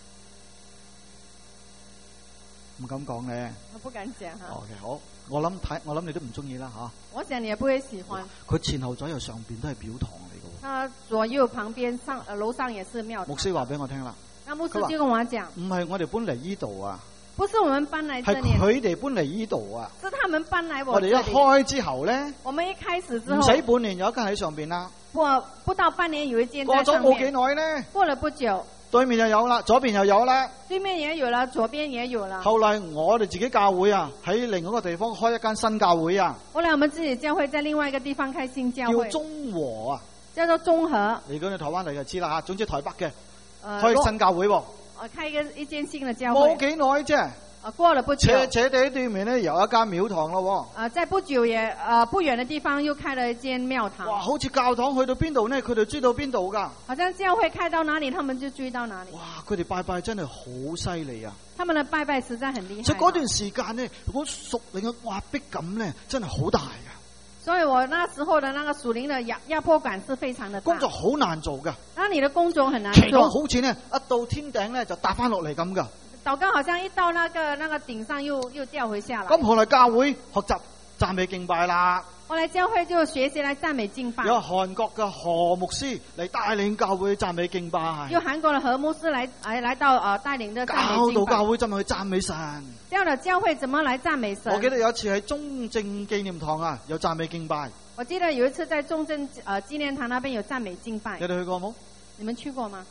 Speaker 1: 唔敢講咧。
Speaker 2: 我不敢講哈。
Speaker 1: OK， 好，我諗睇，我諗你都唔中意啦吓。
Speaker 2: 我想你也不會喜歡。
Speaker 1: 佢前後左右上邊都係廟堂嚟嘅。
Speaker 2: 他左右旁邊上，呃，樓上也是廟堂。
Speaker 1: 牧師話俾我聽啦。
Speaker 2: 那牧師就跟我講，
Speaker 1: 唔係我哋搬嚟呢度啊。
Speaker 2: 不是我們搬來這
Speaker 1: 係
Speaker 2: 裡，
Speaker 1: 佢哋搬嚟呢度啊！
Speaker 2: 是他們搬來我
Speaker 1: 我哋一
Speaker 2: 這裡。
Speaker 1: 開之後咧，
Speaker 2: 我們一開始之
Speaker 1: 唔
Speaker 2: 後，
Speaker 1: 使半年有一間喺上邊啦。
Speaker 2: 不不到半年有一間
Speaker 1: 過
Speaker 2: 在上
Speaker 1: 咗冇幾
Speaker 2: 面。
Speaker 1: 耐咧，
Speaker 2: 過了不久，
Speaker 1: 對面又有啦，左邊又有啦。
Speaker 2: 對面也有了，左邊也有了。
Speaker 1: 後來我哋自己教會啊，喺另外一個地方開一間新教會啊，
Speaker 2: 後來我們自己教會在另外一個地方開新教會，
Speaker 1: 叫中和啊。
Speaker 2: 叫做中和。
Speaker 1: 你講你台灣嚟就知啦吓，總之台北嘅
Speaker 2: 呃，
Speaker 1: 開新教會喎，
Speaker 2: 呃開一個一間新的教會。
Speaker 1: 冇幾耐啫。
Speaker 2: 呃，過了不久，
Speaker 1: 斜斜地對面咧有一間廟堂咯。
Speaker 2: 呃，在不久也呃不遠的地方又開了一間廟堂。
Speaker 1: 哇，好似教堂去到邊度咧，佢哋追到邊度噶。
Speaker 2: 好像教會開到哪裡，他們就追到哪裡。
Speaker 1: 哇，佢哋拜拜真係好犀利啊！
Speaker 2: 他們的拜拜實在很厲害。
Speaker 1: 所以嗰段時間咧，嗰屬靈嘅壓迫感咧，真係好大噶。
Speaker 2: 所以我那時候的那個屬靈的壓壓迫感是非常的大。
Speaker 1: 工作好難做噶，
Speaker 2: 那你的工作很難
Speaker 1: 祈禱
Speaker 2: 做。
Speaker 1: 好似咧一到天頂咧就打翻落嚟咁噶。
Speaker 2: 禱告好像一到那個那個頂上又又掉回下來。
Speaker 1: 咁後來教會學習讚美敬拜啦，
Speaker 2: 後來教會就學習來讚美敬拜。
Speaker 1: 有韓國嘅何牧師嚟帶領教會讚美敬拜，
Speaker 2: 有韓國的何牧師來來來到呃帶領的讚美
Speaker 1: 教導
Speaker 2: 敬拜。
Speaker 1: 教會怎麼去讚美神。
Speaker 2: 教導教會怎麼來讚美神。
Speaker 1: 我記得有一次喺中正紀念堂啊，有讚美敬拜。
Speaker 2: 我記得有一次在中正呃紀念堂那邊有讚美敬拜
Speaker 1: 你。哋去過冇？
Speaker 2: 你們去過嗎？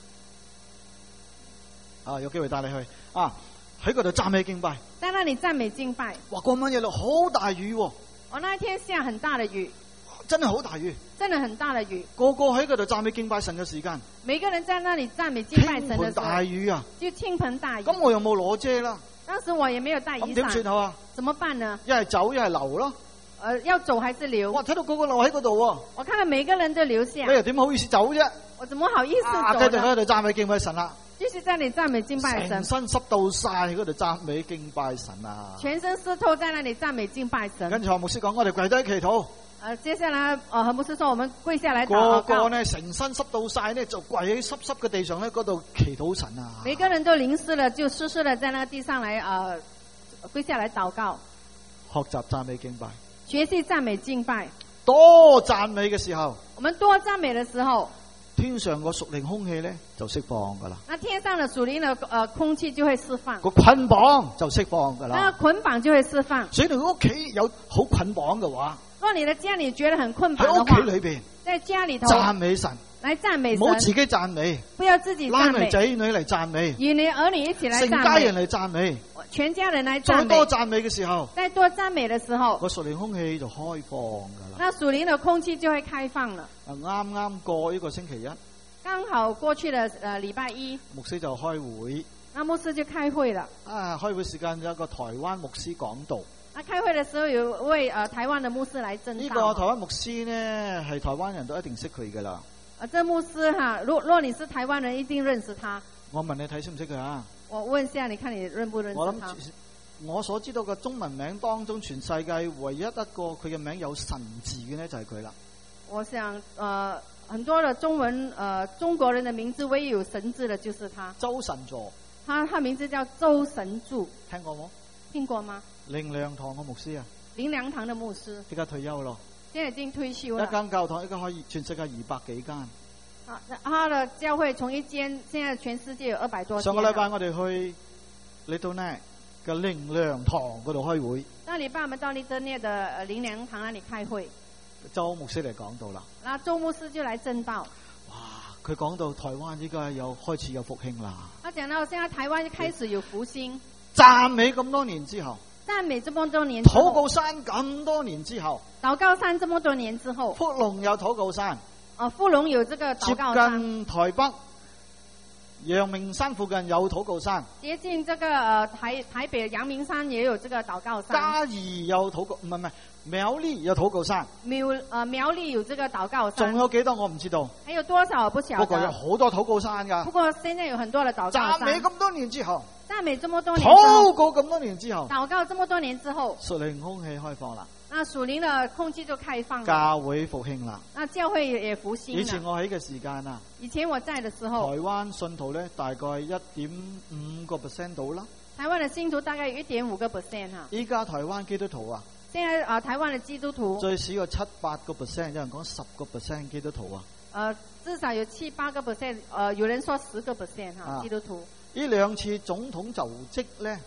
Speaker 1: 啊，有機會帶你去啊！喺嗰度讚美敬拜。
Speaker 2: 在那裡讚美敬拜。
Speaker 1: 哇，嗰晚夜落好大雨，哦，
Speaker 2: 我那一天下很大的雨，
Speaker 1: 真係好大雨。
Speaker 2: 真的很大的雨。
Speaker 1: 個個喺嗰度讚美敬拜神嘅時間，
Speaker 2: 每個人在那裡讚美敬拜神
Speaker 1: 傾盆
Speaker 2: 的時候，
Speaker 1: 大雨啊！
Speaker 2: 就傾盆大雨。
Speaker 1: 咁我又冇攞遮啦，
Speaker 2: 當時我也沒有帶雨
Speaker 1: 咁點算
Speaker 2: 傘，
Speaker 1: 好啊？
Speaker 2: 怎麼辦呢？
Speaker 1: 一係走，一係留咯。
Speaker 2: 呃，要走還是留？
Speaker 1: 哇，睇到個個留喺嗰度喎，
Speaker 2: 我看到每個人都留下
Speaker 1: 你，又點好意思走啫？
Speaker 2: 我怎麼好意思
Speaker 1: 啊，繼續
Speaker 2: 走呢？
Speaker 1: 喺度讚美敬拜神啦，
Speaker 2: 繼續在那裡讚美敬拜神
Speaker 1: 成，身濕到晒喺嗰度讚美敬拜神啊！
Speaker 2: 全身濕透在那裡讚美敬拜神。
Speaker 1: 跟住何牧師講，我哋跪低祈禱，
Speaker 2: 呃，接下來呃何牧師說我們跪下來
Speaker 1: 個
Speaker 2: 禱
Speaker 1: 個
Speaker 2: 告，
Speaker 1: 呢成身濕到晒呢，就跪喺濕濕嘅地上咧嗰度祈禱神啊！
Speaker 2: 每個人都淋濕了，就濕濕的在那個地上來呃跪下來禱告，
Speaker 1: 學習讚美敬拜，
Speaker 2: 學習讚美敬拜。
Speaker 1: 多讚美嘅時候，
Speaker 2: 我們多讚美的時候，
Speaker 1: 天上個屬靈空氣咧就釋放噶啦，
Speaker 2: 那天上的屬靈的呃空氣就會釋放，
Speaker 1: 個捆綁就釋放噶
Speaker 2: 那
Speaker 1: 啦。
Speaker 2: 捆綁就會釋放。
Speaker 1: 所以你屋企有好捆綁嘅話，
Speaker 2: 若你的家裏覺得很困綁
Speaker 1: 喺屋
Speaker 2: 的話，
Speaker 1: 企裏邊
Speaker 2: 在家裏頭
Speaker 1: 讚美神，
Speaker 2: 來讚美神，
Speaker 1: 唔好自己讚美，
Speaker 2: 不要自己
Speaker 1: 拉埋
Speaker 2: 讚美，
Speaker 1: 仔女嚟讚美，
Speaker 2: 與你兒女一起來
Speaker 1: 成
Speaker 2: 讚美，
Speaker 1: 家人嚟讚美，
Speaker 2: 全家人來
Speaker 1: 再
Speaker 2: 讚美
Speaker 1: 多。讚美嘅時候，
Speaker 2: 在多讚美的時候，
Speaker 1: 個屬靈空氣就開放噶啦。
Speaker 2: 那屬靈的空氣就會開放了。
Speaker 1: 啊，啱啱過呢個星期一，
Speaker 2: 剛好過去的呃禮拜一，
Speaker 1: 牧師就開會，
Speaker 2: 那牧師就開會了。
Speaker 1: 啊，開會時間有一個台灣牧師講道。
Speaker 2: 那開會的時候有位呃台灣的牧師來證
Speaker 1: 呢、
Speaker 2: 道。
Speaker 1: 個台灣牧師呢，係台灣人都一定識佢噶啦。
Speaker 2: 啊，這牧師哈，若若你是台灣人，一定認識他。
Speaker 1: 我問你睇識唔識佢啊？
Speaker 2: 我問下，你看你認不認
Speaker 1: 我諗
Speaker 2: 識他？
Speaker 1: 我所知道嘅中文名當中，全世界唯一一個佢嘅名有神字嘅呢，就係佢啦。
Speaker 2: 我想，呃，很多的中文，呃，中國人的名字唯一有神字的，就是他。
Speaker 1: 周神助，
Speaker 2: 他他名字叫周神助，
Speaker 1: 聽過冇？
Speaker 2: 聽過嗎？
Speaker 1: 靈糧堂嘅牧師啊，
Speaker 2: 靈糧堂的牧師，
Speaker 1: 而家退休咯。
Speaker 2: 現在已經退休
Speaker 1: 一
Speaker 2: 了。
Speaker 1: 間教堂，而家可以全世界二百幾間。
Speaker 2: 啊，那他的教會從一間，現在全世界有二百多間。
Speaker 1: 上個禮拜我哋去嚟到呢嘅靈糧堂嗰度開會，
Speaker 2: 上禮拜我們到利德涅的呃靈糧堂那裡開會，
Speaker 1: 周牧師嚟講到啦。
Speaker 2: 然後周牧師就來證道。
Speaker 1: 哇！佢講到台灣依家有開始有復興啦。
Speaker 2: 他講到現在台灣就開始有復興，
Speaker 1: 讚美咁多年之後，
Speaker 2: 讚美這麼多年之後，
Speaker 1: 禱告山咁多年之後，
Speaker 2: 禱告山這麼多年之後，
Speaker 1: 福隆有禱告山，
Speaker 2: 啊，富隆有這個禱
Speaker 1: 接
Speaker 2: 告山，
Speaker 1: 近台北陽明山附近有禱告山，
Speaker 2: 接近這個呃台台北陽明山也有這個禱告山，
Speaker 1: 嘉義有禱告，唔係唔係苗栗有禱告山，
Speaker 2: 苗呃苗栗有這個禱告
Speaker 1: 仲
Speaker 2: 山，
Speaker 1: 有幾多我唔知道，
Speaker 2: 還有多少我不曉
Speaker 1: 不過有
Speaker 2: 得。
Speaker 1: 好多禱告山噶
Speaker 2: 不。過現在有很多的禱告
Speaker 1: 讚美
Speaker 2: 山，
Speaker 1: 咁多年之後，
Speaker 2: 讚美這麼多年之後，
Speaker 1: 禱告咁多年之後，
Speaker 2: 禱告這麼多年之後，
Speaker 1: 屬靈空氣開放啦，
Speaker 2: 那屬靈的空氣就開放了，
Speaker 1: 教會復興啦。
Speaker 2: 那教會也復興了。
Speaker 1: 以前我喺嘅時間啊，
Speaker 2: 以前我在的時候，
Speaker 1: 台灣信徒咧大概一點五個 percent 到啦。
Speaker 2: 台灣的信徒大概有一點五個 percent 哈。
Speaker 1: 依家台灣基督徒啊，
Speaker 2: 現在啊、呃，台灣的基督徒，
Speaker 1: 最少有七八個 percent，有人講十個 percent 基督徒啊。
Speaker 2: 呃，至少有七八個 percent，呃，有人說十個 percent 哈，
Speaker 1: 啊
Speaker 2: 基督徒。
Speaker 1: 呢兩次總統就職咧，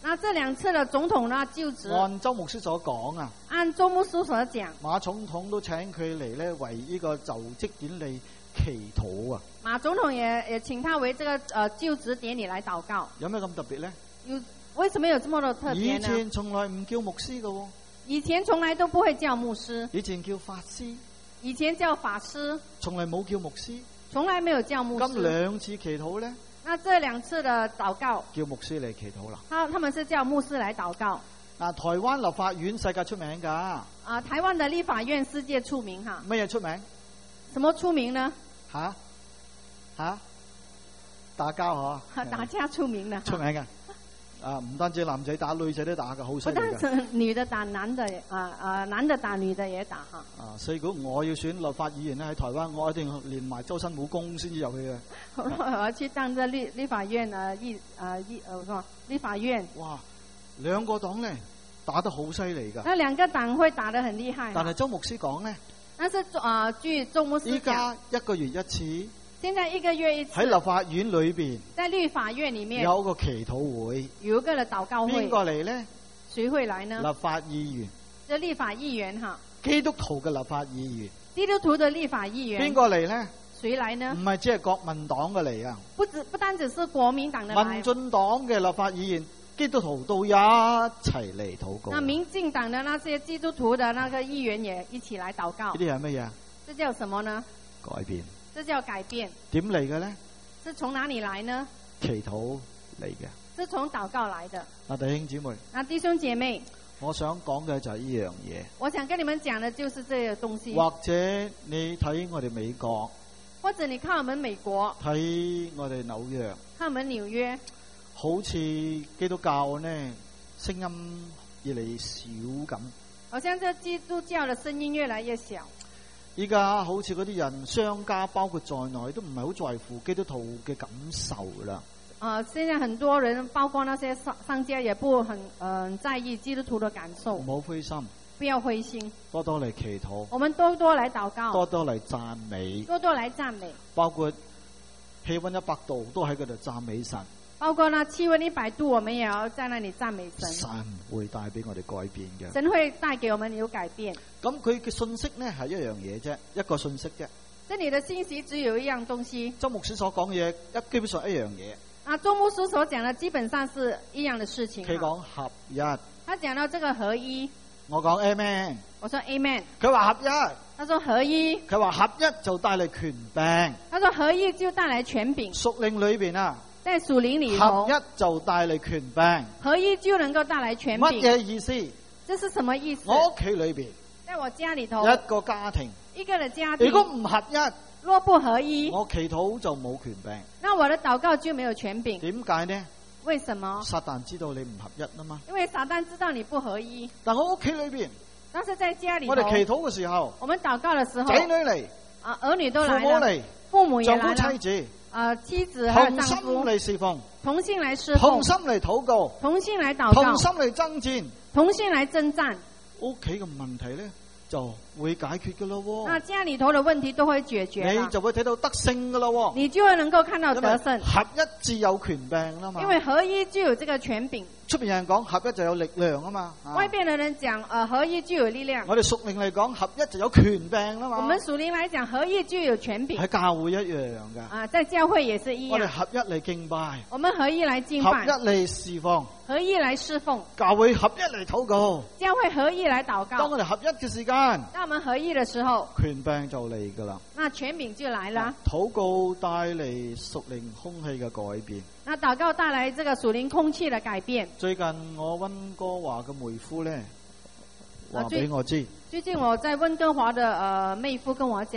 Speaker 2: 那這兩次的總統呢就職，
Speaker 1: 按周牧師所講啊，
Speaker 2: 按周牧師所講，
Speaker 1: 馬總統都請佢嚟咧為呢個就職典禮祈禱啊。
Speaker 2: 馬總統也也請他為這個呃就職典禮來禱告。
Speaker 1: 有咩咁特別咧？
Speaker 2: 有為什麼有這麼多特別呢？
Speaker 1: 以前從來唔叫牧師嘅，
Speaker 2: 以前從來都不會叫牧師，
Speaker 1: 以前叫法師，
Speaker 2: 以前叫法師，
Speaker 1: 從來冇叫牧師，
Speaker 2: 從來沒有叫牧師。
Speaker 1: 咁兩次祈禱咧，
Speaker 2: 那這兩次的禱告，
Speaker 1: 叫牧師嚟祈禱啦。
Speaker 2: 他他們是叫牧師來禱告。
Speaker 1: 嗱，台灣立法院世界出名噶，
Speaker 2: 啊，台灣的立法院世界出名哈。
Speaker 1: 乜嘢出名？
Speaker 2: 什麼出名呢？
Speaker 1: 吓吓打交嗬？
Speaker 2: 打架出名的。
Speaker 1: 出名嘅。啊，唔單止男仔打女仔都打嘅，好犀利嘅。
Speaker 2: 不單止女的打男的，啊啊，男的打女的也打哈。
Speaker 1: 啊，所以如果我要選立法議員咧，喺台灣，我一定連埋周身武功先至入去嘅。
Speaker 2: 我要去當這立立法院啊議啊議呃什麼立法院。
Speaker 1: 哇，兩個黨咧打得好犀利噶。
Speaker 2: 那兩個黨會打得很厲害。
Speaker 1: 但係周牧師講咧，
Speaker 2: 但是啊、呃，據周牧師講，
Speaker 1: 依家一個月一次。
Speaker 2: 現在一個月一次
Speaker 1: 喺立法院裏邊，
Speaker 2: 在立法院裏面
Speaker 1: 有個祈禱會，
Speaker 2: 有一個嘅禱告會。
Speaker 1: 邊個嚟呢？
Speaker 2: 誰會來呢？
Speaker 1: 立法議員。
Speaker 2: 這立法議員哈。
Speaker 1: 基督徒嘅立法議員。
Speaker 2: 基督徒嘅立法議員。邊
Speaker 1: 個嚟呢？
Speaker 2: 誰來呢？
Speaker 1: 唔係只係國民黨嘅嚟啊！
Speaker 2: 不止不單止是國民黨嘅來。
Speaker 1: 民進黨嘅立法議員，基督徒都一齊嚟禱告。
Speaker 2: 那民進黨嘅那些基督徒嘅那個議員也一起來禱告。
Speaker 1: 呢啲係乜嘢？
Speaker 2: 這叫什麼呢？
Speaker 1: 改變。
Speaker 2: 這叫改變。
Speaker 1: 點嚟嘅呢？
Speaker 2: 是從哪裏來呢？
Speaker 1: 祈禱嚟嘅。
Speaker 2: 是從禱告來的。
Speaker 1: 啊，弟兄姊妹。
Speaker 2: 啊，弟兄姐妹。
Speaker 1: 我想講嘅就係呢樣嘢。
Speaker 2: 我想跟你們講嘅就是這個東西。
Speaker 1: 或者你睇我哋美國。
Speaker 2: 或者你看我們美國。
Speaker 1: 睇我哋紐約。
Speaker 2: 看我們紐約。
Speaker 1: 好似基督教呢，聲音越嚟越少咁。
Speaker 2: 好像這基督教嘅聲音越來越小。
Speaker 1: 依家好似嗰啲人，商家包括在內，都唔係好在乎基督徒嘅感受啦。
Speaker 2: 啊、呃，現在很多人，包括那些商商家，也不很嗯、呃、在意基督徒的感受。
Speaker 1: 唔好灰心，
Speaker 2: 不要灰心，
Speaker 1: 多多嚟祈禱。
Speaker 2: 我們多多嚟禱告，
Speaker 1: 多多嚟讚美，
Speaker 2: 多多嚟讚美。包括
Speaker 1: 氣溫一百度，都喺嗰度讚美神。
Speaker 2: 包括呢氣溫一百度，我們也要在那裏讚美神。
Speaker 1: 神會帶俾我哋改變嘅。
Speaker 2: 神會帶給我們有改變。
Speaker 1: 咁佢嘅信息呢係一樣嘢啫，一個信息啫。
Speaker 2: 這裏的信息只有一樣東西。
Speaker 1: 周牧師所講嘅嘢，一基本上一樣嘢。
Speaker 2: 啊，周牧師所講的基本上是一樣的事情。
Speaker 1: 佢講合一。
Speaker 2: 他講到這個合一。
Speaker 1: 我講 Amen。
Speaker 2: 我說 Amen。
Speaker 1: 佢話合一。
Speaker 2: 他說合一。
Speaker 1: 佢話合一就帶嚟權柄。
Speaker 2: 他說合一就帶來權柄。
Speaker 1: 屬靈裏邊啊。
Speaker 2: 在屬靈裏頭，
Speaker 1: 合一就帶嚟權柄，
Speaker 2: 合一就能夠帶來權柄。
Speaker 1: 乜嘢意思？
Speaker 2: 這是什麼意思？
Speaker 1: 我屋企裏邊，
Speaker 2: 在我家裏頭，
Speaker 1: 一個家庭，
Speaker 2: 一個的家庭，
Speaker 1: 如果唔合一，
Speaker 2: 若不合一，
Speaker 1: 我祈禱就冇權柄。
Speaker 2: 那我的禱告就沒有權柄。
Speaker 1: 點解呢？
Speaker 2: 為什麼？
Speaker 1: 撒旦知道你唔合一啊嘛。
Speaker 2: 因為撒旦知道你不合一。
Speaker 1: 但我屋企裏邊，
Speaker 2: 但是在家裏頭，
Speaker 1: 我哋祈禱嘅時候，
Speaker 2: 我們禱告嘅時候，
Speaker 1: 仔女嚟，
Speaker 2: 啊，兒女都來了，
Speaker 1: 父母嚟，
Speaker 2: 父母也來了，
Speaker 1: 丈夫妻子。
Speaker 2: 啊，妻子和丈夫
Speaker 1: 同心嚟侍奉，
Speaker 2: 同心來侍奉，
Speaker 1: 同心嚟禱告，
Speaker 2: 同心來禱告，
Speaker 1: 同心嚟爭戰，
Speaker 2: 同心來征戰。
Speaker 1: 屋企嘅問題咧就會解決噶咯。
Speaker 2: 那家裏頭嘅問題都會解決，
Speaker 1: 你就會睇到得勝噶咯。
Speaker 2: 你就會能夠看到得勝。
Speaker 1: 合一至有權柄啦嘛。
Speaker 2: 因為合一就有這個權柄。
Speaker 1: 出邊有人講合一就有力量啊嘛。
Speaker 2: 外邊的人講，呃，合一就有力量。
Speaker 1: 我哋屬靈嚟講，合一就有權柄啦嘛。
Speaker 2: 我們屬靈來講，合一就有權柄。
Speaker 1: 喺教會一樣噶。
Speaker 2: 啊，在教會也是一樣。
Speaker 1: 我哋合一嚟敬拜。
Speaker 2: 我們合一來敬拜。
Speaker 1: 合一嚟侍奉。
Speaker 2: 合一來侍奉。
Speaker 1: 教會合一嚟禱告。
Speaker 2: 教會合一來禱告。
Speaker 1: 當我哋合一嘅時間，
Speaker 2: 當我們合一的時候，
Speaker 1: 權柄就嚟噶啦。
Speaker 2: 那權柄就來了。
Speaker 1: 禱告帶嚟屬靈空氣嘅改變。
Speaker 2: 那禱告帶來這個屬靈空氣的改變。最近
Speaker 1: 我溫哥華嘅妹夫咧話俾我知。
Speaker 2: 最近我在溫哥華的呃妹夫跟我講，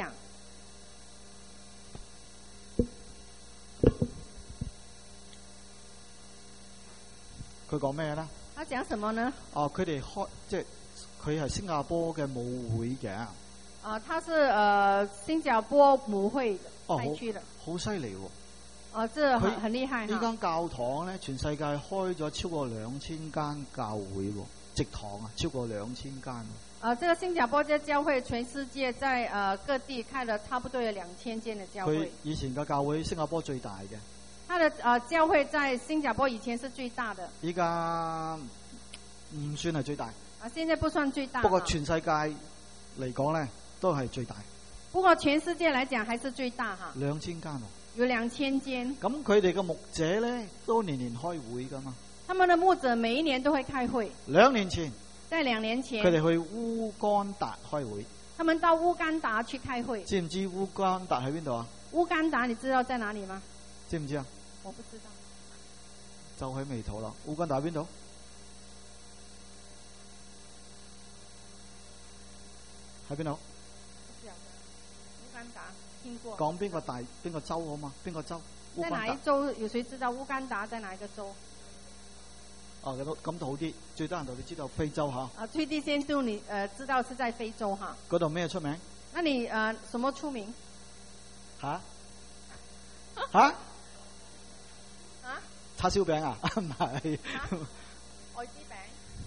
Speaker 1: 佢講咩咧？
Speaker 2: 他講什麼呢？
Speaker 1: 哦，佢哋開即係佢係新加坡嘅舞會嘅。
Speaker 2: 啊，他是呃新加坡舞會帶去的。
Speaker 1: 好犀利喎！
Speaker 2: 哦，這很很厲害。
Speaker 1: 呢間教堂咧，全世界開咗超過兩千間教會，直堂啊，超過兩千間。
Speaker 2: 啊，這個新加坡嘅教會，全世界在呃各地開了差不多有兩千間嘅教會。
Speaker 1: 佢以前嘅教會新加坡最大嘅。
Speaker 2: 他的呃教會在新加坡以前是最大的，
Speaker 1: 依家唔算係最大，
Speaker 2: 啊，現在不算最大。
Speaker 1: 不過全世界嚟講咧，都係最大。
Speaker 2: 不過全世界來講還是最大哈，
Speaker 1: 兩千間喎。
Speaker 2: 有兩千間。
Speaker 1: 咁佢哋嘅牧者咧，都年年開會噶嘛。
Speaker 2: 他們的牧者每一年都會開會。
Speaker 1: 兩年前，
Speaker 2: 在兩年前，
Speaker 1: 佢哋去烏干達開會。
Speaker 2: 他們到烏干達去開會。
Speaker 1: 知唔知烏干達喺邊度啊？
Speaker 2: 烏干達你知道在哪裡嗎？
Speaker 1: 知唔知啊？
Speaker 2: 我不知道。
Speaker 1: 就喺眉頭啦。烏干達喺邊度？喺邊度？
Speaker 2: 烏干達聽過。
Speaker 1: 講邊個大邊個州好嘛？邊個州？
Speaker 2: 在哪一州？有誰知道烏干達在哪一個州？
Speaker 1: 哦，咁咁就好啲。最多人度你知道非洲嚇。
Speaker 2: 啊，最低限度你呃知道是在非洲哈。
Speaker 1: 嗰度咩出名？
Speaker 2: 那你呃什麼出名？
Speaker 1: 嚇嚇
Speaker 2: 啊？
Speaker 1: 叉燒餅啊？唔係。
Speaker 2: 愛滋餅。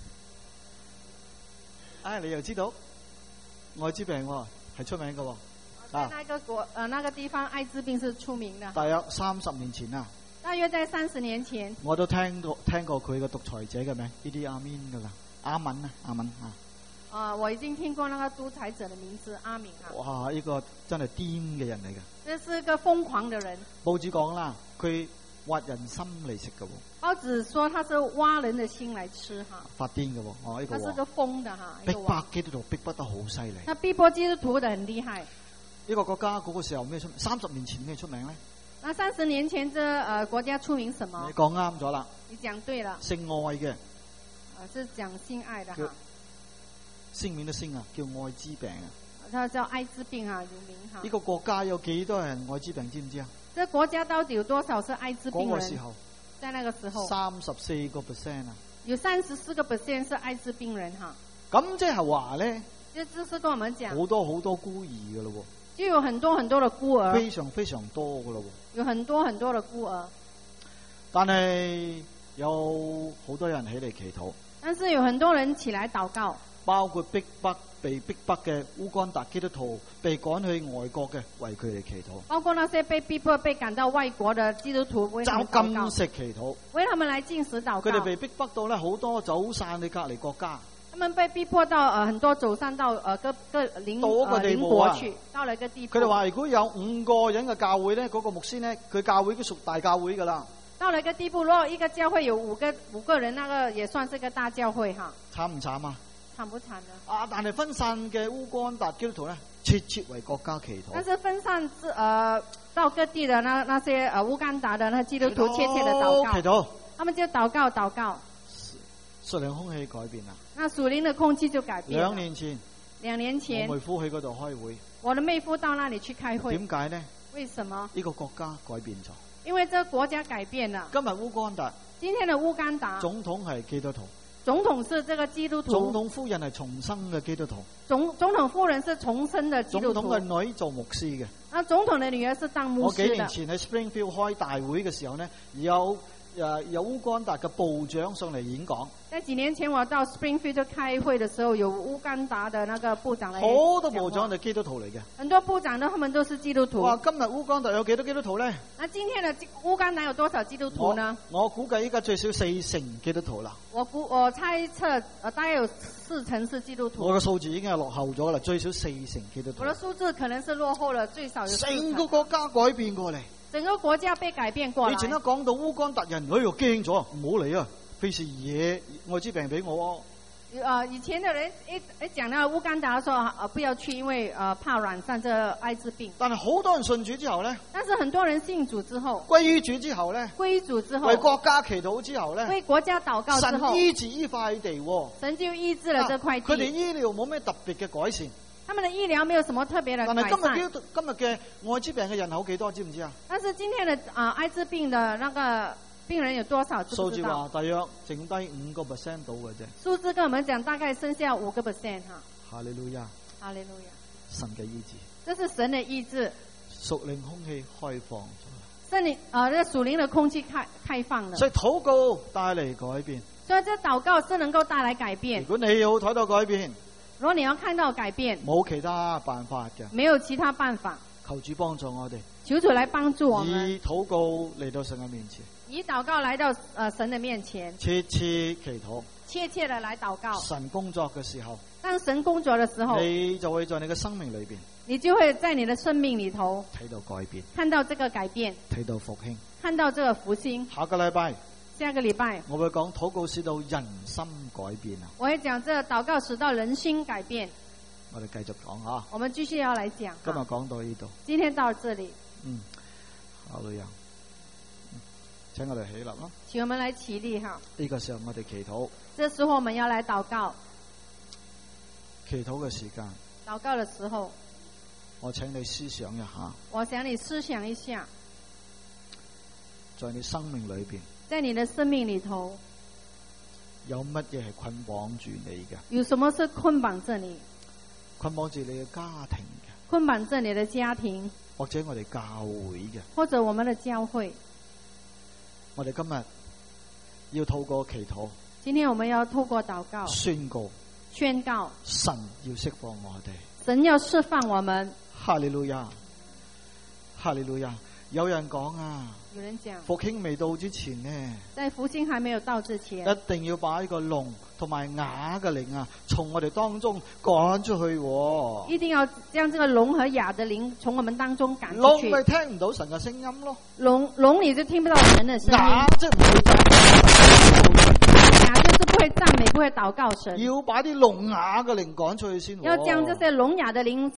Speaker 1: 啊，你又知道？愛滋病喎，係出名嘅喎。
Speaker 2: 在那個國，呃，那個地方艾滋病是出名的。
Speaker 1: 大約三十年前啊。
Speaker 2: 大約在三十年前。
Speaker 1: 我都聽過聽過佢個獨裁者嘅名，呢啲阿敏噶啦，阿敏啊，阿敏啊。
Speaker 2: 啊，我已經聽過那個獨裁者的名字阿敏啊。
Speaker 1: 哇，呢個真係癲嘅人嚟嘅。
Speaker 2: 這是個瘋狂的人。
Speaker 1: 報紙講啦，佢挖人心嚟食嘅喎。
Speaker 2: 報紙說他是挖人的心來吃哈。
Speaker 1: 發癲嘅喎，哦呢個。
Speaker 2: 他是個瘋的哈。
Speaker 1: 逼迫基督徒逼迫得好犀利。
Speaker 2: 他逼迫基督徒的很厲害。
Speaker 1: 呢個國家嗰個時候咩出名？三十年前咩出名咧？
Speaker 2: 那三十年前，這呃國家出名什麼？
Speaker 1: 你講啱咗啦。
Speaker 2: 你講對了。
Speaker 1: 姓愛嘅。
Speaker 2: 啊，是講性愛的哈。
Speaker 1: 姓名的姓啊，叫愛滋病啊。
Speaker 2: 他叫艾滋病啊，有名哈。
Speaker 1: 呢個國家有幾多人愛滋病？知唔知啊？
Speaker 2: 這國家到底有多少是艾滋病人？
Speaker 1: 嗰個時候。
Speaker 2: 在那個時候。
Speaker 1: 三十四個 percent 啊。
Speaker 2: 有三十四個 percent 是艾滋病人哈。
Speaker 1: 咁即係話咧。
Speaker 2: 就就是跟我們講。
Speaker 1: 好多好多孤兒噶咯喎。
Speaker 2: 就有很多很多的孤兒，
Speaker 1: 非常非常多噶咯喎。
Speaker 2: 有很多很多的孤兒，
Speaker 1: 但係有好多人起嚟祈禱。
Speaker 2: 但是有很多人起來禱告，
Speaker 1: 包括逼迫被逼迫嘅烏干達基督徒，被趕去外國嘅，為佢哋祈禱。
Speaker 2: 包括那些被逼迫、被趕到外國的基督徒，為他們禱告。
Speaker 1: 禁食祈禱，
Speaker 2: 為他們來禁食禱告。
Speaker 1: 佢哋被逼迫到咧，好多走散去隔離國家。
Speaker 2: 他們被逼迫到呃很多走散到呃各各鄰呃鄰國去，到了一個地步。
Speaker 1: 佢哋話如果有五個人嘅教會咧，嗰、那個牧師咧，佢教會都屬大教會噶啦。
Speaker 2: 到了一個地步，如果一個教會有五個五個人，那個也算是一個大教會哈。
Speaker 1: 慘唔慘啊？
Speaker 2: 慘不慘呢？
Speaker 1: 啊！但係分散嘅烏干達基督徒咧，切切為國家祈禱。
Speaker 2: 但是分散至呃到各地的那那些呃烏干達的那基督徒切切的禱告，
Speaker 1: 祈禱，
Speaker 2: 他們就禱告禱告。
Speaker 1: 屬靈空氣改變啦。
Speaker 2: 那屬靈的空氣就改變了。
Speaker 1: 兩年前，
Speaker 2: 兩年前，
Speaker 1: 我妹夫去嗰度開會。
Speaker 2: 我的妹夫到那裡去開會。
Speaker 1: 點解呢？
Speaker 2: 為什麼？
Speaker 1: 呢個國家改變咗。
Speaker 2: 因為這個國家改變了。
Speaker 1: 今日烏干達，
Speaker 2: 今天的烏干達
Speaker 1: 總統係基督徒。
Speaker 2: 總統是這個基督徒。
Speaker 1: 總統夫人係重生嘅基督徒。
Speaker 2: 總總統夫人是重生的基督徒。
Speaker 1: 總統嘅女做牧師嘅。
Speaker 2: 啊，總統的女兒是當牧師的。
Speaker 1: 我幾年前喺 Springfield 開大會嘅時候呢，有誒有烏干達嘅部長上嚟演講。
Speaker 2: 在幾年前我到 Springfield 開會的時候，有烏干達的那個部長嚟。
Speaker 1: 好多部長係基督徒嚟嘅。
Speaker 2: 很多部長呢，他們都是基督徒。
Speaker 1: 哇！今日烏干達有幾多基督徒呢？
Speaker 2: 那今天的烏干達有多少基督徒呢？
Speaker 1: 我，我估計依家最少四成基督徒啦。
Speaker 2: 我估我猜測，呃，大概有四成是基督徒。
Speaker 1: 我嘅數字已經係落後咗啦，最少四成基督徒。
Speaker 2: 我的數字可能是落後了，最少有四成。
Speaker 1: 成個國家改變過嚟。
Speaker 2: 整個國家被改變過來。
Speaker 1: 以前一講到烏干達人，哎呦驚咗，唔好嚟啊！費事惹艾滋病俾我。
Speaker 2: 呃，以前的人一一講到烏干達，說呃不要去，因為呃怕染上這個艾滋病。
Speaker 1: 但係好多人信主之後咧，
Speaker 2: 但是很多人信主之後，
Speaker 1: 歸於主之後咧，
Speaker 2: 歸於主之後，
Speaker 1: 為國家祈禱之後咧，
Speaker 2: 為國家禱告之後，
Speaker 1: 神醫治呢塊地，
Speaker 2: 神就醫治了這塊地。
Speaker 1: 佢哋醫療冇咩特別嘅改善。
Speaker 2: 他們的醫療沒有什麼特別的改善。
Speaker 1: 但係今日今日嘅艾滋病嘅人口幾多？知唔知啊？
Speaker 2: 但是今天的啊、呃、艾滋病的那個病人有多少？知不知道？數字
Speaker 1: 話大約剩低五個 percent 到嘅啫。
Speaker 2: 數字跟我們講，大概剩下五個 percent 哈。
Speaker 1: 哈利路亞，
Speaker 2: 哈利路亞，
Speaker 1: 神嘅醫治。
Speaker 2: 這是神的醫治。
Speaker 1: 屬靈空氣開放咗。
Speaker 2: 聖靈啊，這屬靈的空氣開開放了。
Speaker 1: 所以禱告帶嚟改變。
Speaker 2: 所以這禱告是能夠帶來改變。
Speaker 1: 如果你要睇到改變，
Speaker 2: 如果你要看到改變，
Speaker 1: 冇其他辦法嘅，
Speaker 2: 沒有其他辦法，
Speaker 1: 求主幫助我哋，
Speaker 2: 求主來幫助我們，
Speaker 1: 以禱告嚟到神嘅面前，
Speaker 2: 以禱告來到呃神的面前，
Speaker 1: 切切祈禱，
Speaker 2: 切切的來禱告。
Speaker 1: 神工作嘅時候，
Speaker 2: 當神工作的時候，
Speaker 1: 你就會在你嘅生命裏邊
Speaker 2: 你就會在你的生命裏頭
Speaker 1: 睇到改變，
Speaker 2: 看到這個改變，
Speaker 1: 睇到復興。
Speaker 2: 看到這個復興。
Speaker 1: 下個禮拜
Speaker 2: 下個禮拜
Speaker 1: 我會講禱告使到人心改變啊！
Speaker 2: 我會講這個禱告使到人心改變。
Speaker 1: 我哋繼續講啊！
Speaker 2: 我們繼續要來講。
Speaker 1: 今日講到呢度，
Speaker 2: 今天到這裡。
Speaker 1: 嗯，好女人，請我哋起立啦！
Speaker 2: 請我們來起立哈！
Speaker 1: 呢個時候我哋祈禱。
Speaker 2: 這時候我們要來禱告。
Speaker 1: 祈禱嘅時間。
Speaker 2: 禱告的時候，
Speaker 1: 我請你思想一下。
Speaker 2: 我想你思想一下，
Speaker 1: 在你生命裏邊，
Speaker 2: 在你的生命裡頭，
Speaker 1: 有乜嘢係捆綁住你嘅？
Speaker 2: 有什麼是捆綁着你？
Speaker 1: 捆綁住你嘅家庭嘅，
Speaker 2: 捆綁着你的家庭，
Speaker 1: 或者我哋教會嘅，
Speaker 2: 或者我們的教會。
Speaker 1: 我哋今日要透過祈禱，
Speaker 2: 今天我們要透過禱告
Speaker 1: 宣告，
Speaker 2: 宣告
Speaker 1: 神要釋放我哋，
Speaker 2: 神要釋放我們。
Speaker 1: 哈利路亞，哈利路亞。有人講啊，
Speaker 2: 有人講
Speaker 1: 復興未到之前呢，
Speaker 2: 在復興還沒有到之前，
Speaker 1: 一定要把呢個聾同埋啞嘅靈啊，從我哋當中趕出去，哦。
Speaker 2: 一定要將這個聾和啞的靈從我們當中趕出去。
Speaker 1: 聾咪聽唔到神嘅聲音咯，
Speaker 2: 聾聾你就聽不到神的聲音。
Speaker 1: 啞即係唔會
Speaker 2: 啞就是不會讚美，不會禱告神。
Speaker 1: 要把啲聾啞嘅靈趕出去先，哦。
Speaker 2: 要將這些聾啞的靈